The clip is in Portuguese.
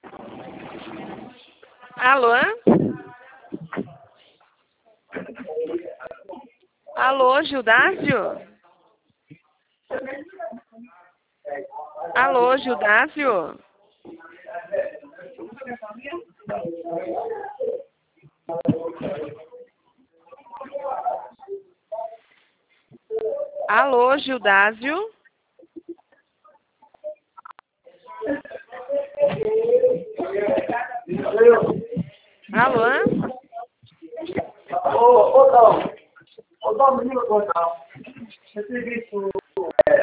Alô? Alô, Gildásio? Alô, Gildásio? Alô, Gildásio? Alô? Ô, Dom, menino, Dom. Esse serviço